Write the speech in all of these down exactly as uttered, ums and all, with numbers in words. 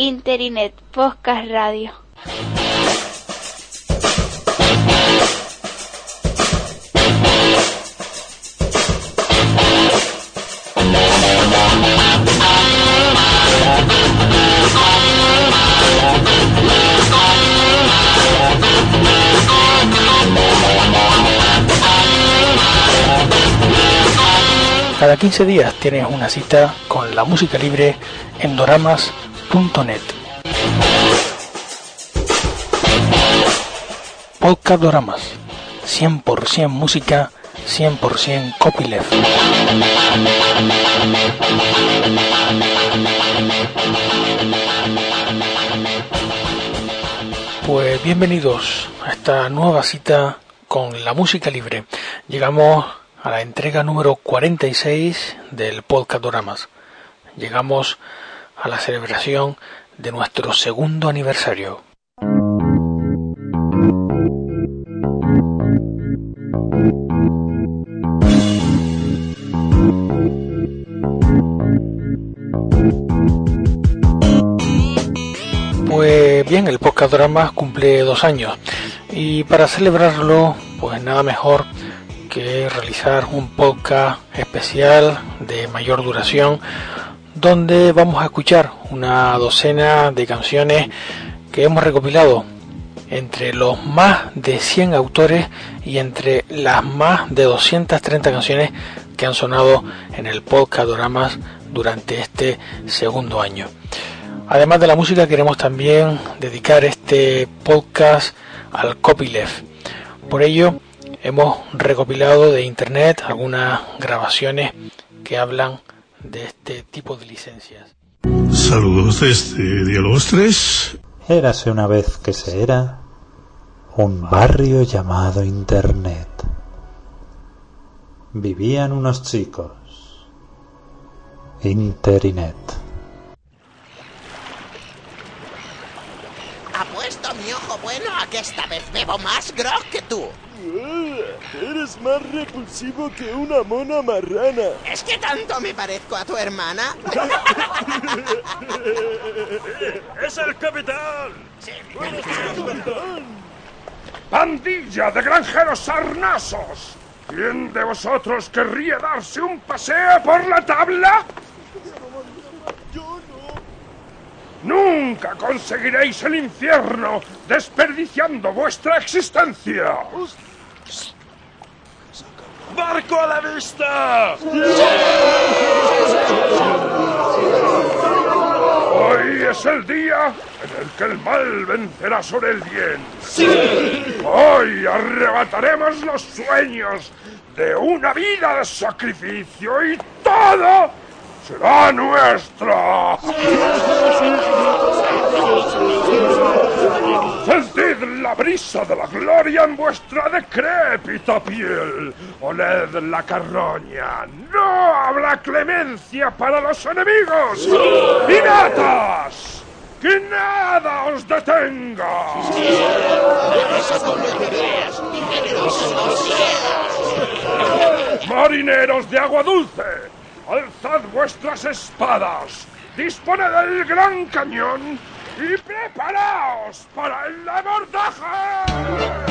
Interinet Podcast Radio. Cada quince días tienes una cita con la música libre en doramas punto net. Podcast Doramas, cien por ciento música, cien por ciento copyleft. Pues bienvenidos a esta nueva cita con la música libre. Llegamos a la entrega número cuarenta y seis del Podcast Doramas. Llegamos a la celebración de nuestro segundo aniversario. Pues bien, el Podcast Doramas cumple dos años y para celebrarlo, pues nada mejor que realizar un podcast especial de mayor duración donde vamos a escuchar una docena de canciones que hemos recopilado entre los más de cien autores y entre las más de doscientas treinta canciones que han sonado en el Podcast Doramas durante este segundo año. Además de la música, queremos también dedicar este podcast al copyleft. Por ello hemos recopilado de internet algunas grabaciones que hablan de este tipo de licencias. Saludos desde Diálogos tres. Érase una vez que se era un barrio llamado Internet. Vivían unos chicos. Interinet. Apuesto mi ojo bueno a que esta vez bebo más grog que tú. Eres más repulsivo que una mona marrana. ¿Es que tanto me parezco a tu hermana? ¡Es el capitán! Sí, capitán. ¡Pandilla de granjeros sarnosos! ¿Quién de vosotros querría darse un paseo por la tabla? Yo no. Nunca conseguiréis el infierno desperdiciando vuestra existencia. ¡Barco a la vista! Hoy es el día en el que el mal vencerá sobre el bien. ¡Sí! Hoy arrebataremos los sueños de una vida de sacrificio y todo será nuestro. Sentid la brisa de la gloria en vuestra decrépita piel. Oled la carroña. No habrá clemencia para los enemigos. ¡Piratas! ¡Que nada os detenga! ¡Marineros de agua dulce! ¡Alzad vuestras espadas! ¡Disponed del gran cañón! ¡Y preparaos para el abordaje!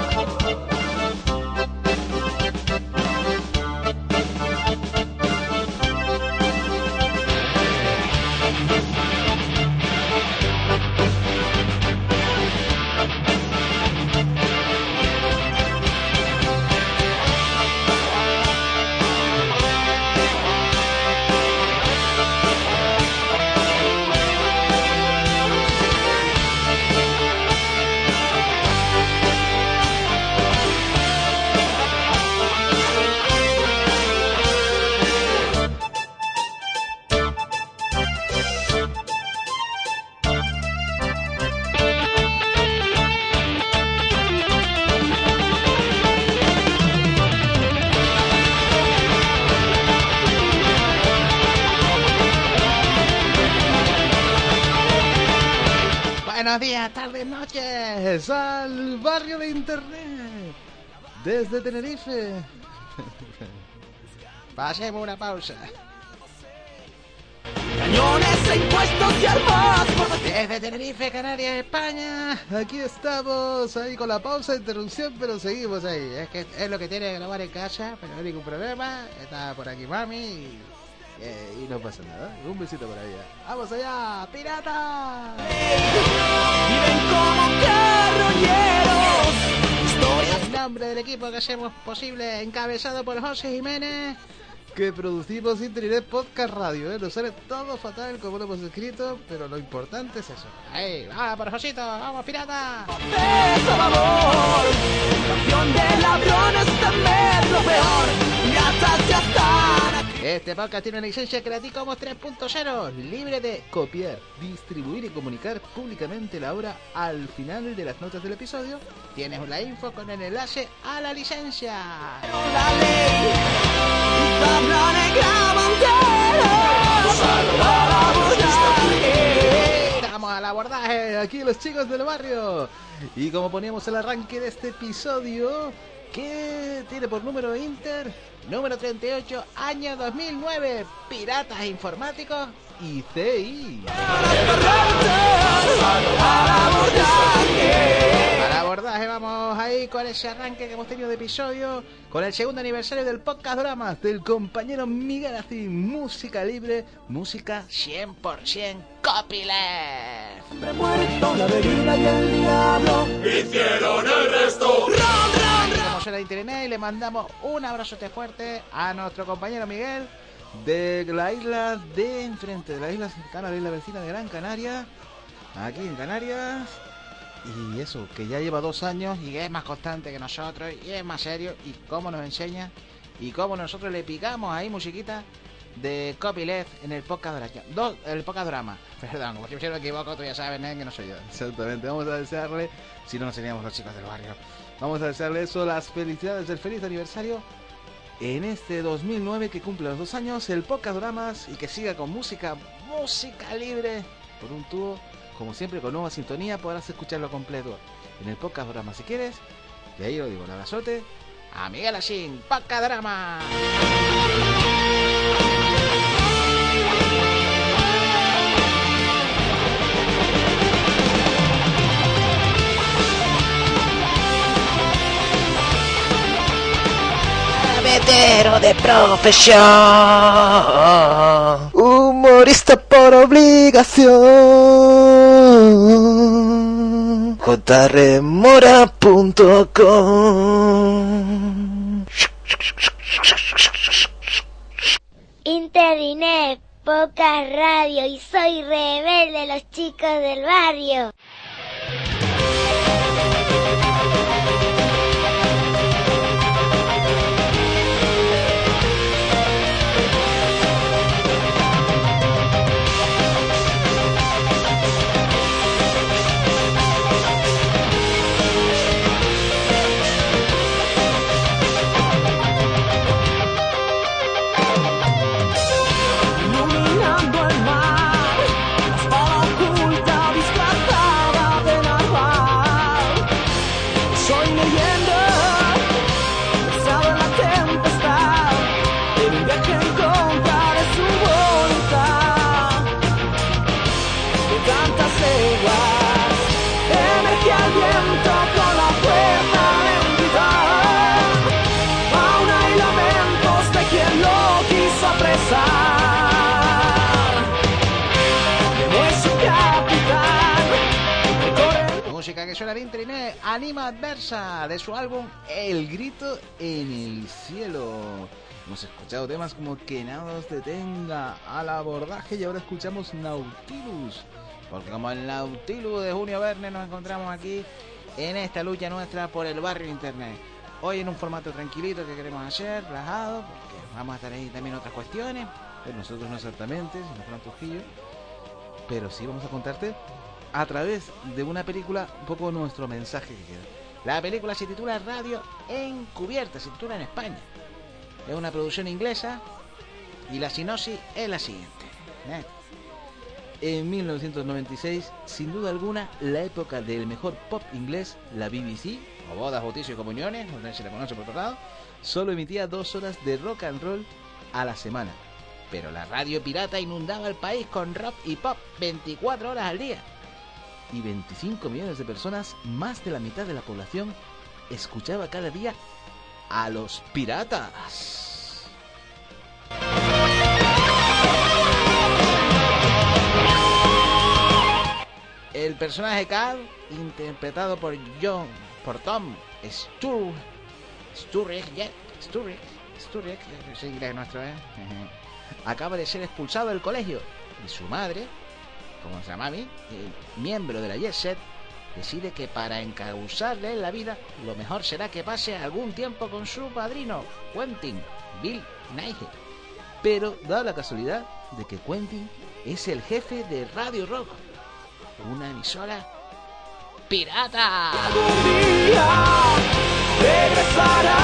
Buenos días, tardes, noches, al barrio de Internet, desde Tenerife. Pasemos una pausa. Millones de impuestos y armas por... Desde Tenerife, Canarias, España, aquí estamos, ahí con la pausa de interrupción, pero seguimos ahí. Es que es lo que tiene que grabar en casa, pero no hay ningún problema. Está por aquí mami y, eh, y no pasa nada. Un besito por allá. ¡Vamos allá, pirata! Viven como carroñeros. En nombre del equipo que hacemos posible, encabezado por José Jiménez, que producimos Internet Podcast Radio, ¿eh? Nos sale todo fatal como lo hemos escrito, pero lo importante es eso. ¡Ahí! ¡Vamos, por Josito! ¡Vamos, pirata! Peso favor, campeón de ladrones también lo peor. Piratas ya están aquí. Este podcast tiene una licencia Creative Commons tres punto cero, libre de copiar, distribuir y comunicar públicamente la obra. Al final de las notas del episodio tienes la info con el enlace a la licencia. La ley, tabla negra bandera. Vamos al abordaje, aquí los chicos del barrio. Y como poníamos el arranque de este episodio, que tiene por número Inter, número treinta y ocho, año dos mil nueve, Piratas Informáticos y C I. Al abordaje vamos ahí con ese arranque que hemos tenido de episodio, con el segundo aniversario del podcast Dramas del compañero Miguel Acín. Música libre, música cien por ciento copyleft. Siempre muerto la bebida y el diablo hicieron el resto. Estamos en la internet y le mandamos un abrazote fuerte a nuestro compañero Miguel de la isla de enfrente, de la isla cercana, la isla vecina de Gran Canaria, aquí en Canarias. Y eso, que ya lleva dos años y es más constante que nosotros y es más serio, y cómo nos enseña y cómo nosotros le picamos ahí musiquita de copyleft en el podcast drama, do, el podcast drama. Perdón, como siempre me equivoco, tú ya sabes, ¿eh? Que no soy yo. Exactamente, vamos a desearle, si no, no seríamos los chicos del barrio, vamos a desearle eso, las felicidades del feliz aniversario en este dos mil nueve, que cumple los dos años el podcast dramas, y que siga con música, música libre por un tubo. Como siempre, con nueva sintonía podrás escucharlo completo en el podcast drama si quieres. Y ahí lo digo, un abrazote a Miguel Acín, podcast drama. Vetero de profesión, humorista por obligación, j remora punto com. Internet, Podcast Radio y soy rebelde, los chicos del barrio. Música que suena en internet, Anima Adversa, de su álbum El Grito en el Cielo. Hemos escuchado temas como Que nada os detenga, Al abordaje, y ahora escuchamos Nautilus, porque como el Nautilus de Junio Verne nos encontramos aquí en esta lucha nuestra por el barrio internet. Hoy en un formato tranquilito que queremos hacer, relajado, porque vamos a estar ahí también otras cuestiones, pero nosotros no exactamente, si no fueran Trujillo, pero sí vamos a contarte a través de una película un poco nuestro mensaje que queda. La película se titula Radio Encubierta, se titula en España. Es una producción inglesa y la sinopsis es la siguiente. ¿Eh? En mil novecientos noventa y seis, sin duda alguna, la época del mejor pop inglés, la B B C, o bodas, bautizos y comuniones, donde se le conoce por otro lado, solo emitía dos horas de rock and roll a la semana. pero la radio pirata inundaba el país con rock y pop veinticuatro horas al día. Y veinticinco millones de personas, más de la mitad de la población, escuchaba cada día a los piratas. El personaje Carl, interpretado por John, por Tom Stur, Sturridge, Sturridge, Sturridge, es inglés nuestro, ¿eh? Acaba de ser expulsado del colegio y su madre, como se llama a mí, el miembro de la Jet Set, decide que para encauzarle en la vida, lo mejor será que pase algún tiempo con su padrino, Quentin, Bill Nighy. Pero da la casualidad de que Quentin es el jefe de Radio Rock, una emisora pirata. Algún día regresará.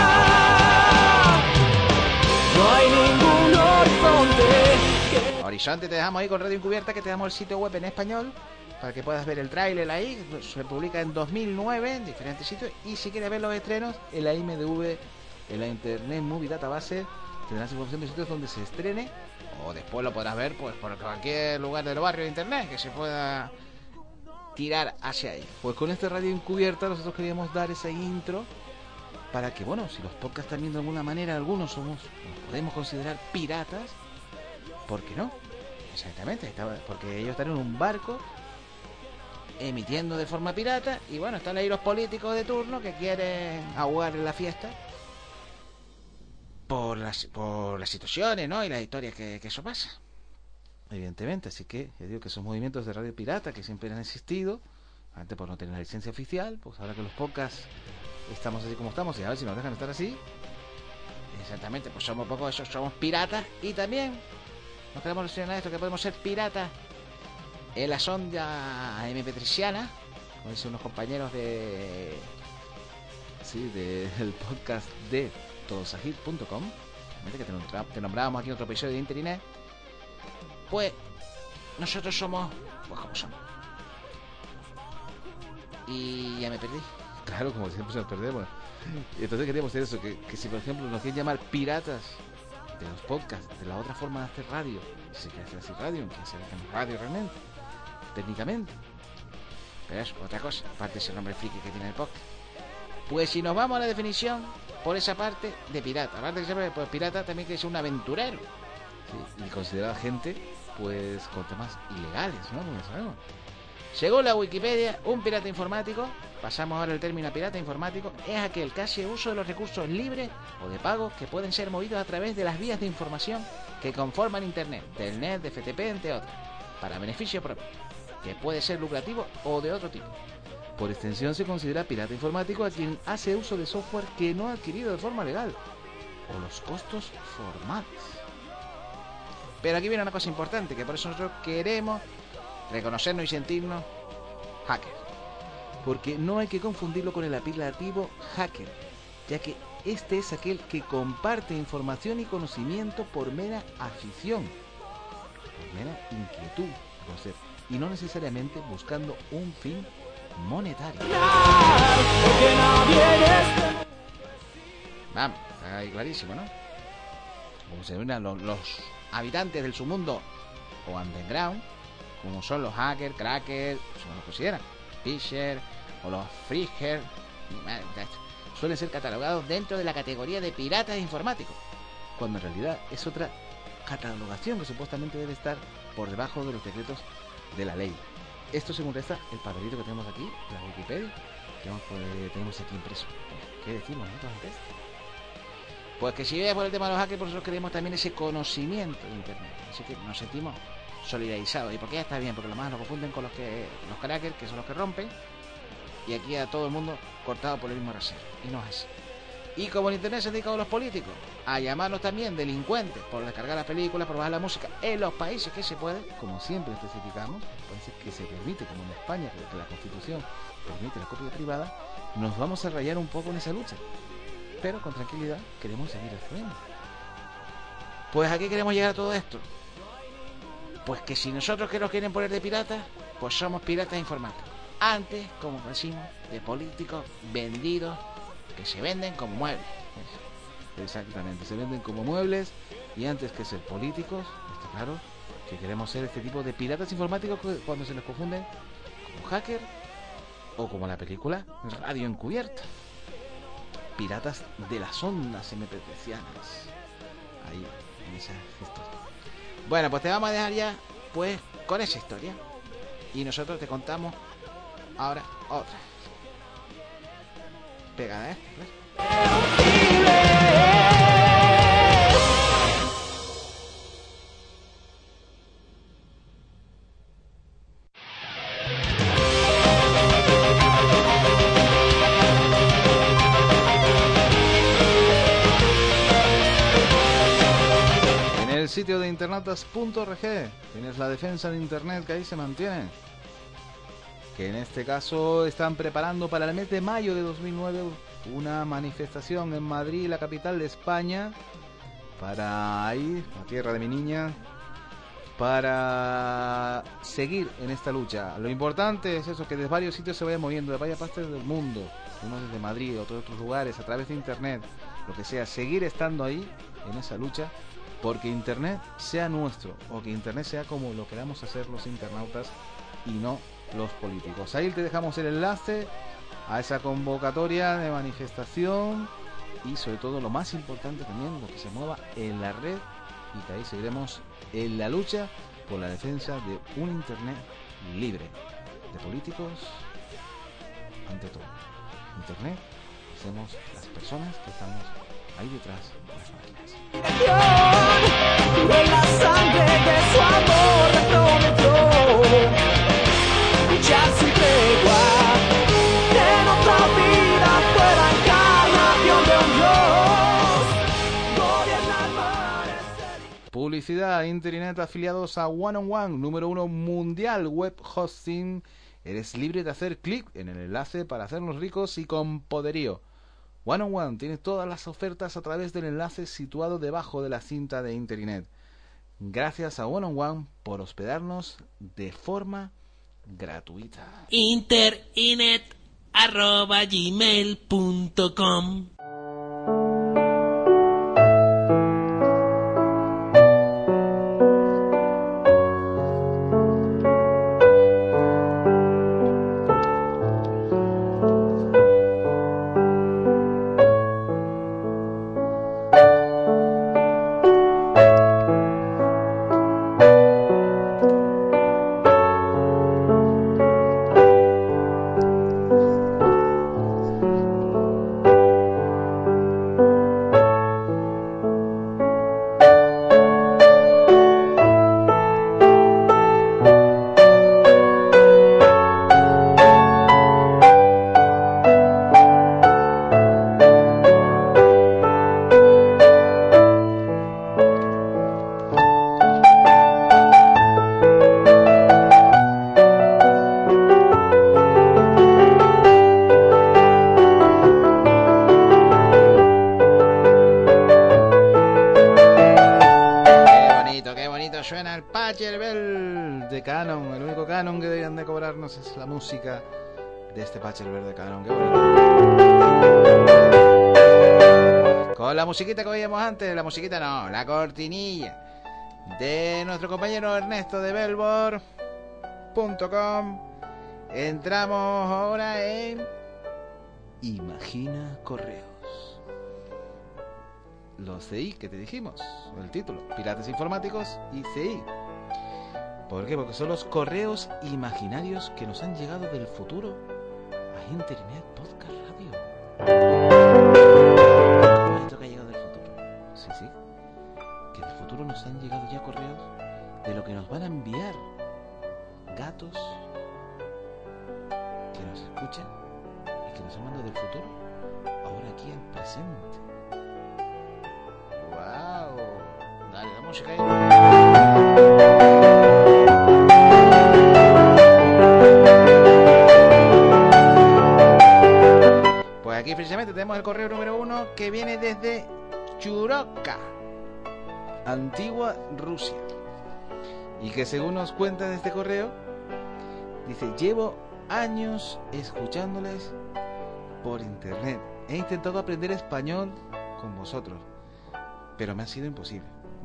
No hay ningún horizonte. Horizonte te dejamos ahí con Radio Encubierta, que te damos el sitio web en español para que puedas ver el tráiler ahí. Se publica en dos mil nueve en diferentes sitios. Y si quieres ver los estrenos, en la I M D V, en la Internet Movie Database, tendrás información de sitios donde se estrene. O después lo podrás ver pues por cualquier lugar del barrio de internet que se pueda tirar hacia ahí. Pues con esta Radio Encubierta nosotros queríamos dar esa intro para que, bueno, si los podcasts también de alguna manera algunos somos, nos podemos considerar piratas, ¿por qué no? Exactamente, porque ellos están en un barco emitiendo de forma pirata y bueno, están ahí los políticos de turno que quieren ahogar en la fiesta por las, por las situaciones, ¿no? Y las historias que, que eso pasa, evidentemente. Así que yo digo que esos movimientos de radio pirata que siempre han existido, antes por no tener la licencia oficial, pues ahora que los podcasts estamos así como estamos y a ver si nos dejan estar así, exactamente, pues somos pocos, esos somos piratas. Y también nos queremos mencionar esto, que podemos ser piratas en la sonda eme pe tresiana, como dicen unos compañeros de sí, del podcast de todosahit punto com, que te, nombra, te nombrábamos aquí en otro episodio de Internet. Pues nosotros somos, pues como somos. Y ya me perdí. Claro, como siempre nos perdemos. Y entonces queríamos hacer eso, que, que si por ejemplo nos quieren llamar piratas de los podcasts, de la otra forma de hacer radio, si se quiere hacer así radio, que se hace radio realmente, técnicamente, pero es otra cosa, aparte de ese nombre friki que tiene el podcast. Pues si nos vamos a la definición por esa parte de pirata, aparte de que pues pirata también quiere ser un aventurero, sí, y considerada gente pues con temas ilegales, ¿no? Como sabemos. Según la Wikipedia, un pirata informático, pasamos ahora el término pirata informático, es aquel que hace uso de los recursos libres o de pago que pueden ser movidos a través de las vías de información que conforman Internet, del net, de F T P, entre otros, para beneficio propio, que puede ser lucrativo o de otro tipo. Por extensión se considera pirata informático a quien hace uso de software que no ha adquirido de forma legal o los costos formales. Pero aquí viene una cosa importante, que por eso nosotros queremos reconocernos y sentirnos hackers, porque no hay que confundirlo con el apelativo hacker, ya que este es aquel que comparte información y conocimiento por mera afición, por mera inquietud, y no necesariamente buscando un fin monetario. Vamos, está ahí clarísimo, ¿no? Como se ven los, los habitantes del submundo o underground, como son los hackers, crackers, como los consideran, Fisher o los freakers, suelen ser catalogados dentro de la categoría de piratas informáticos, cuando en realidad es otra catalogación que supuestamente debe estar por debajo de los decretos de la ley. Esto según resta el papelito que tenemos aquí, la Wikipedia, que vamos, pues, tenemos aquí impreso. ¿Qué decimos nosotros ante esto? Pues que si ves por el tema de los hackers, nosotros queremos también ese conocimiento de Internet, así que nos sentimos solidarizados. Y porque ya está bien, porque lo más lo confunden con los que los crackers, que son los que rompen, y aquí a todo el mundo cortado por el mismo rasero, y no es así. Y como el Internet se ha dedicado a los políticos a llamarlos también delincuentes por descargar las películas, por bajar la música en los países que se puede, como siempre especificamos, países que se permite, como en España, que la Constitución permite la copia privada, nos vamos a rayar un poco en esa lucha, pero con tranquilidad queremos seguir haciendo. Pues ¿a qué queremos llegar a todo esto? Pues que si nosotros que nos quieren poner de piratas, pues somos piratas informáticos. Antes, como decimos, de políticos vendidos, que se venden como muebles. Exactamente, se venden como muebles Y antes que ser políticos, está claro que queremos ser este tipo de piratas informáticos cuando se les confunden como hacker o como la película Radio Encubierta. Piratas de las ondas M P trecianas. Ahí, en esa historia. Bueno, pues te vamos a dejar ya, pues, con esa historia. Y nosotros te contamos ahora otra. Pegada, ¿eh? En el sitio de internautas punto org tienes la defensa de internet, que ahí se mantiene, que en este caso están preparando para el mes de mayo de dos mil nueve una manifestación en Madrid, la capital de España, para ahí, la tierra de mi niña, para seguir en esta lucha. Lo importante es eso, que desde varios sitios se vaya moviendo, de varias partes del mundo, unos desde Madrid, otros de otros lugares, a través de internet, lo que sea, seguir estando ahí en esa lucha, porque internet sea nuestro, o que internet sea como lo queramos hacer los internautas y no los políticos. Ahí te dejamos el enlace a esa convocatoria de manifestación y sobre todo lo más importante también, lo que se mueva en la red, y que ahí seguiremos en la lucha por la defensa de un internet libre de políticos. Ante todo, internet hacemos las personas que estamos ahí detrás de las máquinas. De la sangre de su amor le prometió luchar sin tregua, que en otra vida fuera encarnación de un Dios, gobiernar mares. Publicidad, Internet afiliados a One on One, número uno mundial web hosting. Eres libre de hacer clic en el enlace para hacernos ricos y con poderío. One on One tiene todas las ofertas a través del enlace situado debajo de la cinta de Internet. Gracias a One on One por hospedarnos de forma gratuita. Internet arroba gmail punto com. Es la música de este Pachelbel de Canon. Qué bonito. Con la musiquita que oíamos antes, la musiquita no, la cortinilla de nuestro compañero Ernesto de Belbor punto com. Entramos ahora en Imagina Correos. Los C I que te dijimos, el título, Piratas Informáticos y C I. ¿Por qué? Porque son los correos imaginarios que nos han llegado del futuro a Internet Podcast Radio. ¿Cómo es esto que ha llegado del futuro? Sí, sí. Que del futuro nos han llegado ya correos de lo que nos van a enviar gatos que nos escuchan y que nos han mandado del futuro ahora aquí en presente. ¡Wow! Dale, la música ahí. Aquí precisamente tenemos el correo número uno, que viene desde Churoka, antigua Rusia, y que según nos cuenta de este correo, dice: llevo años escuchándoles por internet, he intentado aprender español con vosotros, pero me ha sido imposible.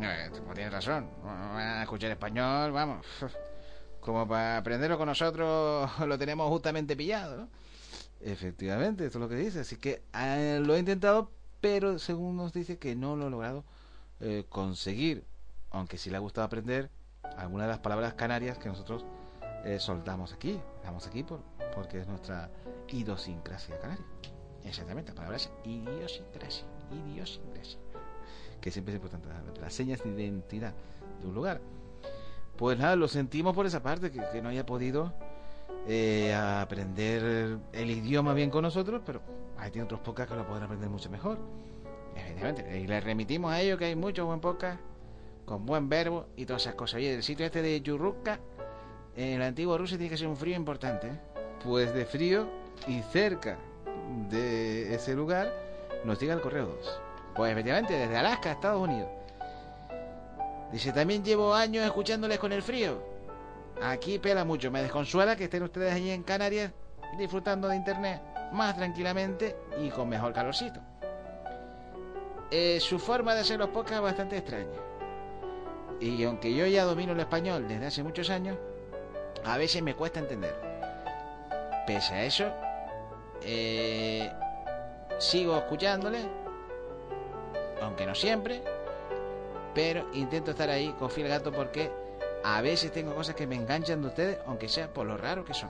Eh, tienes razón, no van a escuchar español, vamos. Como para aprenderlo con nosotros lo tenemos justamente pillado, ¿no? Efectivamente, esto es lo que dice. Así que eh, lo he intentado, pero según nos dice que no lo he logrado eh, conseguir. Aunque sí le ha gustado aprender algunas de las palabras canarias que nosotros eh, soltamos aquí. Damos aquí por, porque es nuestra idiosincrasia canaria. Exactamente, la palabra es idiosincrasia. Idiosincrasia. Que siempre es importante, las señas de identidad de un lugar. Pues nada, lo sentimos por esa parte, que, que no haya podido eh, aprender el idioma bien con nosotros, pero ahí tiene otros podcasts que lo pueden aprender mucho mejor. Evidentemente, y le remitimos a ellos que hay muchos buen podcast, con buen verbo y todas esas cosas. Oye, el sitio este de Yurruca, en la antigua Rusia, tiene que ser un frío importante, ¿eh? Pues de frío y cerca de ese lugar nos llega el correo dos. Pues efectivamente, desde Alaska, Estados Unidos. Dice, también llevo años escuchándoles con el frío. Aquí pela mucho, me desconsuela que estén ustedes allí en Canarias disfrutando de internet más tranquilamente y con mejor calorcito. Eh, su forma de hacer los podcasts es bastante extraña. Y aunque yo ya domino el español desde hace muchos años, a veces me cuesta entender. Pese a eso, eh, sigo escuchándole, aunque no siempre, pero intento estar ahí con fiel gato porque a veces tengo cosas que me enganchan de ustedes, aunque sea por lo raro que son.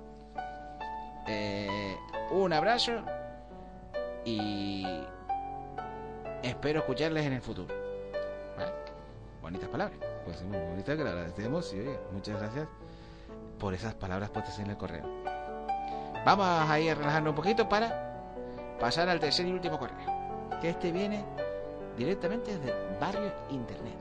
Eh, un abrazo y espero escucharles en el futuro. ¿Vale? Bonitas palabras. Pues muy bonitas, que le agradecemos. Y oye, muchas gracias por esas palabras puestas en el correo. Vamos a ir a relajarnos un poquito para pasar al tercer y último correo, que este viene directamente desde Barrio Internet.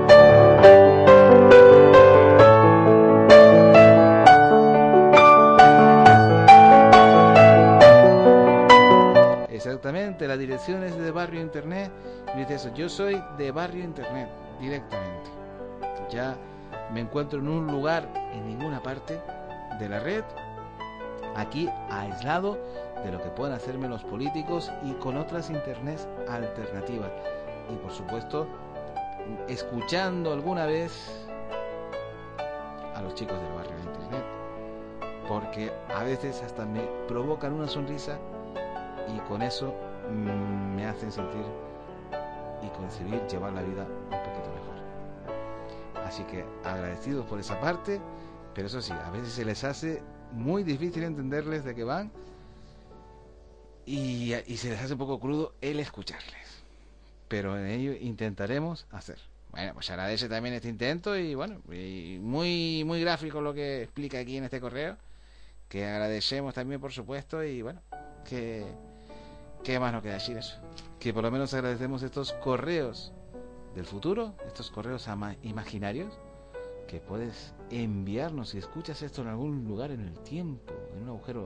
Exactamente, la dirección es de Barrio Internet. Y dice eso, yo soy de Barrio Internet directamente. Ya me encuentro en un lugar, en ninguna parte de la red, aquí aislado de lo que pueden hacerme los políticos y con otras internets alternativas. Y por supuesto, escuchando alguna vez a los chicos del Barrio de Internet, porque a veces hasta me provocan una sonrisa y con eso mmm, me hacen sentir y concebir llevar la vida un poquito mejor. Así que agradecidos por esa parte, pero eso sí, a veces se les hace muy difícil entenderles de qué van y, y se les hace un poco crudo el escucharles. Pero en ello intentaremos hacer. Bueno, pues agradece también este intento y bueno, y muy muy gráfico lo que explica aquí en este correo, que agradecemos también por supuesto y bueno, que qué más nos queda decir eso. Que por lo menos agradecemos estos correos del futuro, estos correos ama- imaginarios que puedes enviarnos si escuchas esto en algún lugar en el tiempo, en un agujero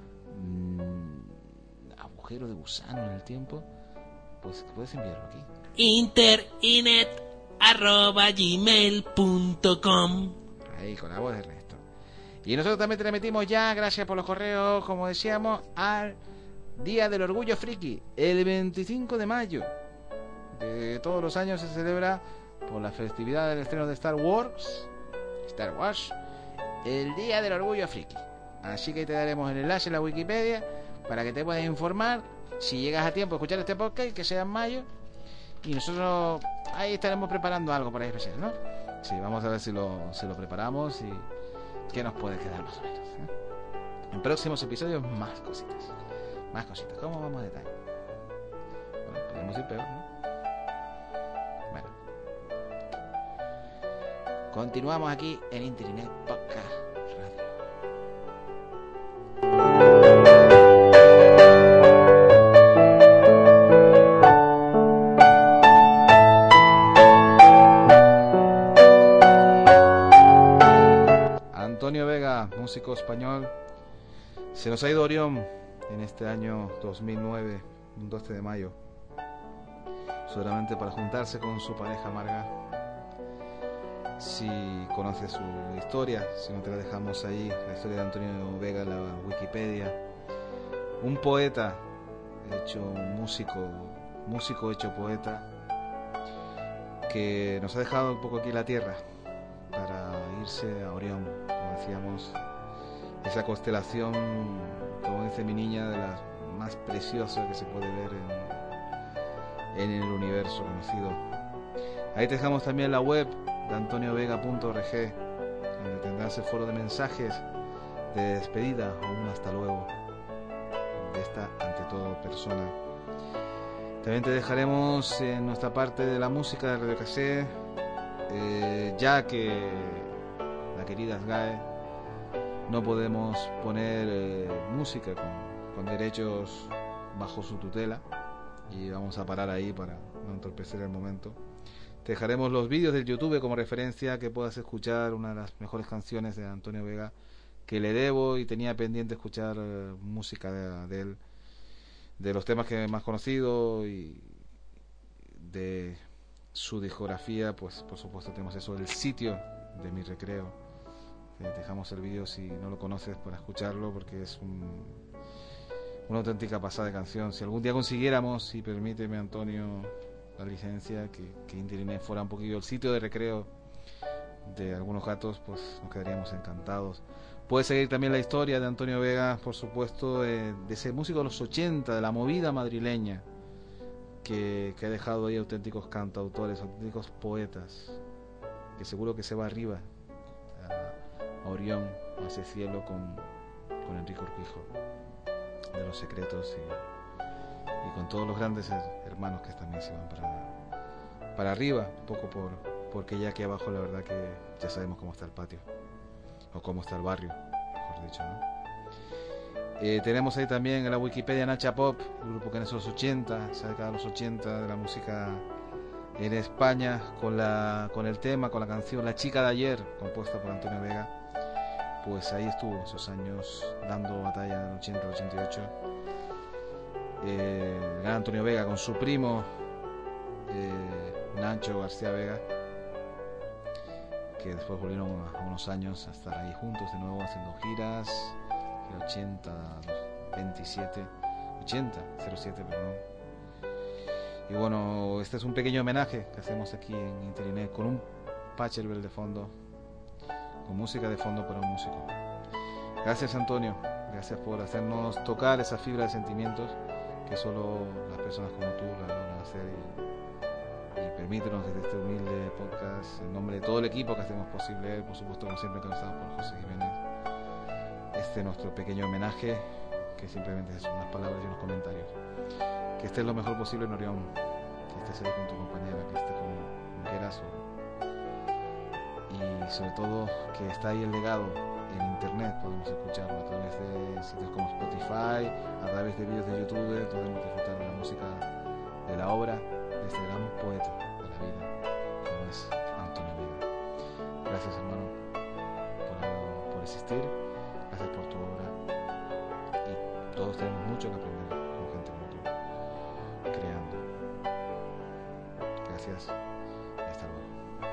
mmm, agujero de gusano en el tiempo. Pues puedes enviarlo aquí. Internet arroba gmail punto com. Ahí con la voz de Ernesto. Y nosotros también te remitimos ya, gracias por los correos, como decíamos, al Día del Orgullo Friki, el veinticinco de mayo. De todos los años se celebra por la festividad del estreno de Star Wars, Star Wars, el Día del Orgullo Friki. Así que te daremos el enlace en la Wikipedia para que te puedas informar. Si llegas a tiempo a escuchar este podcast, que sea en mayo, y nosotros ahí estaremos preparando algo por ahí especial, ¿no? Sí, vamos a ver si lo, si lo preparamos y qué nos puede quedar más o menos, ¿eh? En próximos episodios más cositas, más cositas. ¿Cómo vamos a detalle? Bueno, podemos ir peor, ¿no? Bueno, continuamos aquí en Internet Podcast Radio. Antonio Vega, músico español, se nos ha ido Orión en este año dos mil nueve, un doce de mayo, seguramente para juntarse con su pareja Marga. Si conoces su historia, si no te la dejamos ahí, la historia de Antonio Vega en la Wikipedia, un poeta hecho músico, músico hecho poeta, que nos ha dejado un poco aquí la Tierra para irse a Orión, como decíamos, esa constelación, como dice mi niña, de las más preciosas que se puede ver en, en el universo conocido. Ahí te dejamos también la web de antonio vega punto org, donde tendrás el foro de mensajes de despedida o un hasta luego de esta, ante todo, persona. También te dejaremos en nuestra parte de la música de Radio Cassé, eh, ya que la querida S G A E no podemos poner eh, música con, con derechos bajo su tutela, y vamos a parar ahí para no entorpecer el momento. Te dejaremos los vídeos del YouTube como referencia, que puedas escuchar una de las mejores canciones de Antonio Vega, que le debo y tenía pendiente escuchar eh, música de, de él, de los temas que más conocido y de su discografía. Pues por supuesto tenemos eso, El sitio de mi recreo. Te dejamos el vídeo si no lo conoces para escucharlo, porque es un, una auténtica pasada de canción. Si algún día consiguiéramos, y permíteme, Antonio, la licencia, que, que Internet fuera un poquillo el sitio de recreo de algunos gatos, pues nos quedaríamos encantados. Puedes seguir también la historia de Antonio Vega, por supuesto, eh, de ese músico de los ochenta, de la movida madrileña, que, que ha dejado ahí auténticos cantautores, auténticos poetas, que seguro que se va arriba a, a Orión, a ese cielo con, con Enrique Urquijo de Los Secretos, y, y con todos los grandes hermanos que también se van para, para arriba, un poco por, porque ya aquí abajo la verdad que ya sabemos cómo está el patio, o cómo está el barrio, mejor dicho, ¿no? Eh, tenemos ahí también en la Wikipedia Nacha Pop, el grupo que en esos ochenta, esa década de los ochenta, de la música en España, con la con el tema, con la canción La chica de ayer, compuesta por Antonio Vega. Pues ahí estuvo esos años dando batalla del ochenta al ochenta y ocho. Eh, el gran Antonio Vega con su primo eh, Nacho García Vega, que después volvieron a unos años a estar ahí juntos de nuevo haciendo giras, el ochenta, veintisiete, ochenta, cero siete, perdón. Y bueno, este es un pequeño homenaje que hacemos aquí en Internet, con un Pachelbel de fondo, con música de fondo para un músico. Gracias, Antonio, gracias por hacernos tocar esa fibra de sentimientos que solo las personas como tú la logran hacer, y, y permítenos desde este humilde podcast, en nombre de todo el equipo que hacemos posible, por supuesto como siempre encabezado por José Jiménez, este nuestro pequeño homenaje, que simplemente es unas palabras y unos comentarios. Que estés lo mejor posible en Orión, que estés ahí con tu compañera, que estés con quieras, y sobre todo que está ahí el legado en internet. Podemos escucharlo a través de sitios como Spotify, a través de vídeos de YouTube. Podemos disfrutar de la música, de la obra de este gran poeta de la vida como es Antonio Vega. Gracias, hermano, por, por existir, gracias por tu obra, y todos tenemos mucho que aprender con gente como tú, creando. Gracias y hasta luego.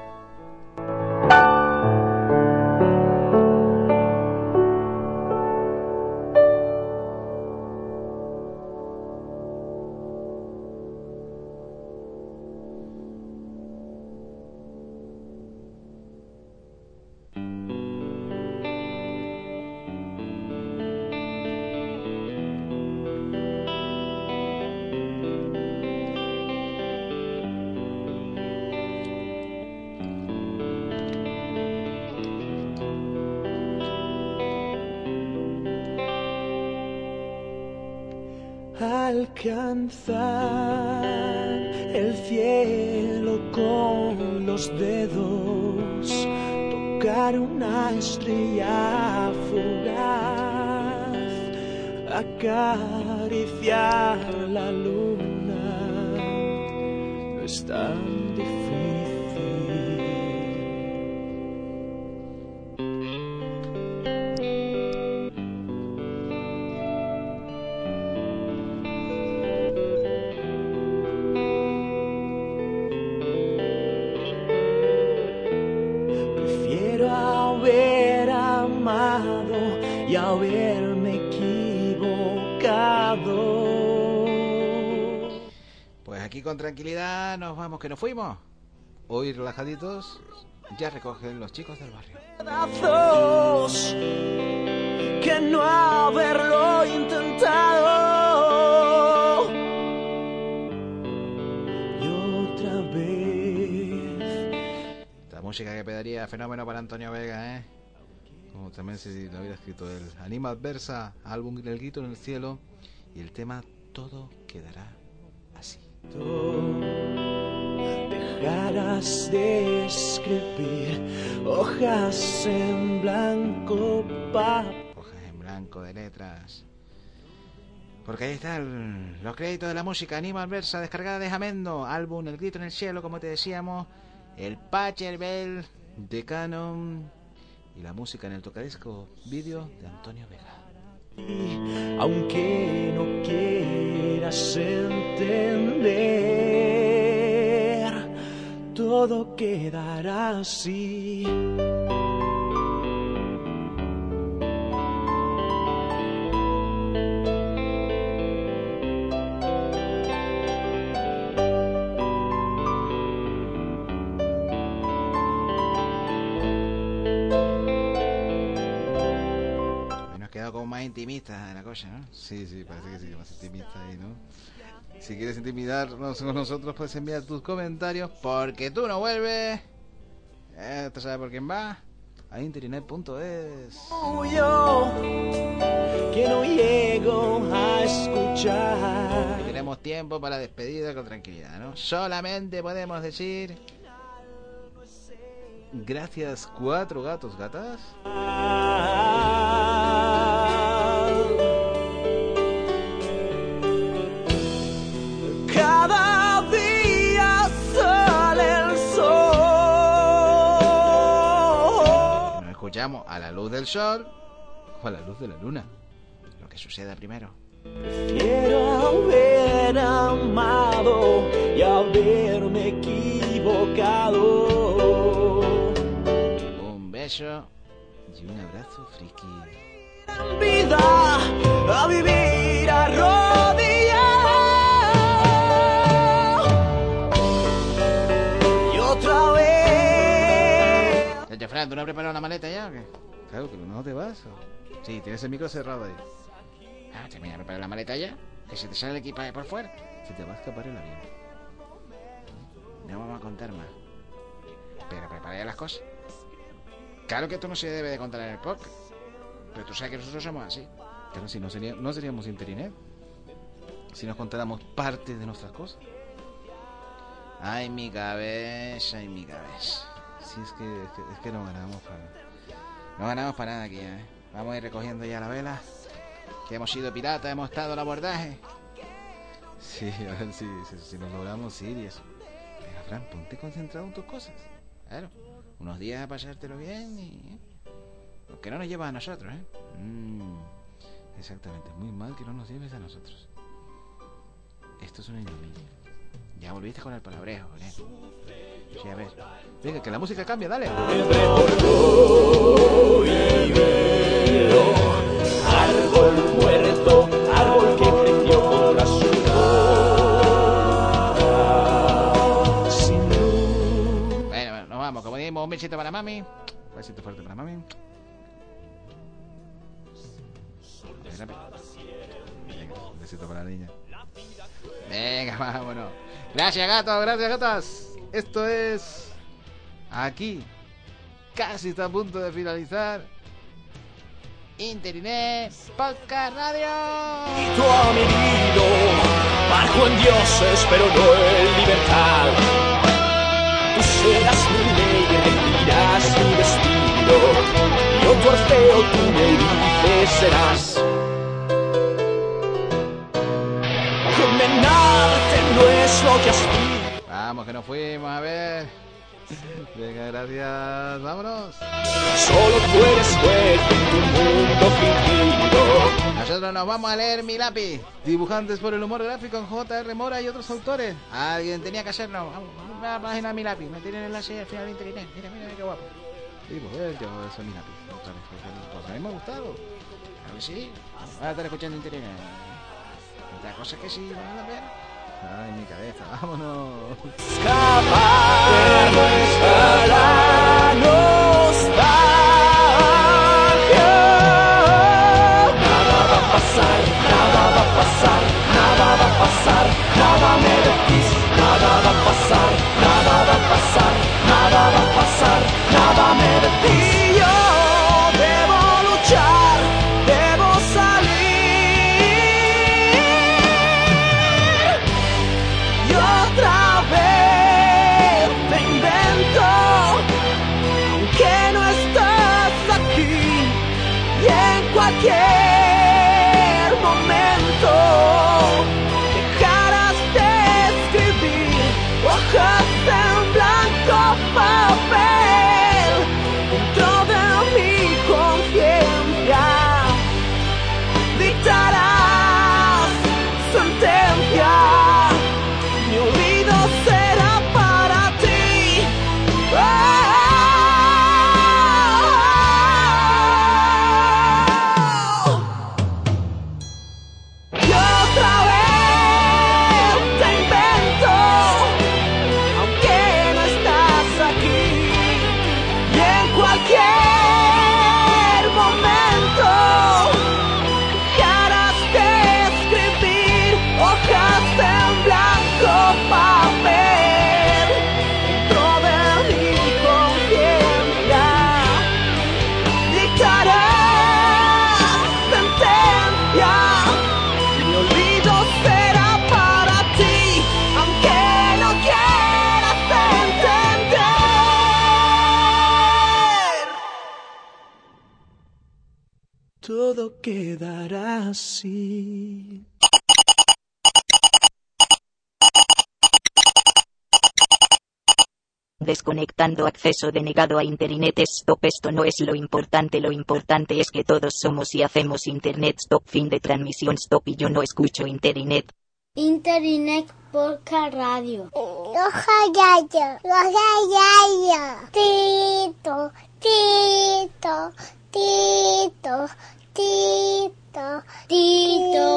Alcanzar el cielo con los dedos, tocar una estrella fugaz, acariciar la luna, no es tan difícil. Y haberme equivocado. Pues aquí con tranquilidad nos vamos, que nos fuimos. hoy relajaditos, ya recogen los chicos del barrio. Pedazos que no haberlo intentado. Y otra vez. Esta música que pedaría fenómeno para Antonio Vega, ¿eh? Como también si lo hubiera escrito él. Anima Adversa, álbum El Grito en el Cielo, y el tema Todo Quedará Así. Dejarás de escribir hojas en blanco, pa. Hojas en blanco de letras. Porque ahí están los créditos de la música. Anima Adversa, descargada de Jamendo, álbum El Grito en el Cielo, como te decíamos, el Pachelbel de Canon y la música en el tocadisco vídeo de Antonio Vega. Aunque no quieras entender, todo quedará así. Como más intimista la cosa, ¿no? Sí, sí, parece que sí, más intimista ahí, ¿no? Si quieres intimidarnos con nosotros, puedes enviar tus comentarios, porque tú no vuelves. Eh, ¿Tú sabes por quién va? A internet punto es. Yo que no llego a escuchar. Y tenemos tiempo para la despedida con tranquilidad, ¿no? Solamente podemos decir gracias, cuatro gatos gatas. Cada día sale el sol. Nos escuchamos a la luz del sol o a la luz de la luna, lo que suceda primero. Quiero haber amado y haberme equivocado. Un beso y un abrazo friki. Vida a vivir arrodillado. Y otra vez. Ya, Fran, ¿tú no has preparado la maleta ya o qué? Claro que no te vas. ¿O? Sí, tienes el micro cerrado ahí. Ah, te voy a preparar la maleta ya. Que se te sale el equipaje por fuera. Se te va a escapar el avión. No vamos a contar más. Pero prepara ya las cosas. Claro que esto no se debe de contar en el podcast. Pero tú sabes que nosotros somos así. Claro, si no, sería, no seríamos Interinet si nos contáramos parte de nuestras cosas. Ay, mi cabeza, ay, mi cabeza. Sí, es que, es que, es que no ganamos para... No ganamos para nada aquí, ¿eh? Vamos a ir recogiendo ya la vela. Que hemos sido piratas, hemos estado en abordaje. Sí, a ver si, si, si nos logramos ir y eso. Venga, Fran, ponte concentrado en tus cosas. Claro, unos días a pasártelo bien y... Lo que no nos lleva a nosotros, ¿eh? Mm, exactamente, muy mal que no nos lleves a nosotros. Esto es una ignominia. Ya volviste con el palabrejo, ¿eh? Sí, a ver. Venga, que la música cambia, dale. Árbol muerto, árbol que creció con la ciudad. Sin luz. Bueno, bueno, nos vamos. Como dijimos, un besito para mami. Un besito fuerte para mami. Venga, un besito para la niña. Venga, vámonos. Gracias, gatos, gracias, gatas. Esto es... Aquí. Casi está a punto de finalizar. Internet Podcast Radio. Y tú a mi nido, bajo en dioses, pero no en libertad. Tú serás mi ley, regirás mi destino. Yo tu Orfeo, tú Eurídice serás. Condenarte no es lo que aspiro. Vamos, que nos fuimos, a ver. Venga, gracias, vámonos. Solo tú eres juez en tu mundo fingido. Nosotros nos vamos a leer Mi Lápiz, dibujantes por el humor gráfico en J R Mora y otros autores. Alguien tenía que hacernos. Vamos a la página de Mi Lápiz, me tienen el enlace al final de internet. Mira, mira, mira qué guapo. Sí, pues ver, yo soy Mi Lápiz. Otra vez, pues a mí me ha gustado. Claro que sí. Voy a estar escuchando internet. Otra cosa que sí, vale la pena. Ay, mi cabeza, vámonos. Escapar. todo quedará así. Desconectando acceso denegado a Internet Stop. Esto no es lo importante, lo importante es que todos somos y hacemos Internet Stop. Fin de transmisión Stop. Y yo no escucho Internet. Internet Podcast Radio. Roja Yayo, Roja Yayo. Tito, Tito, Tito, Tito, Tito.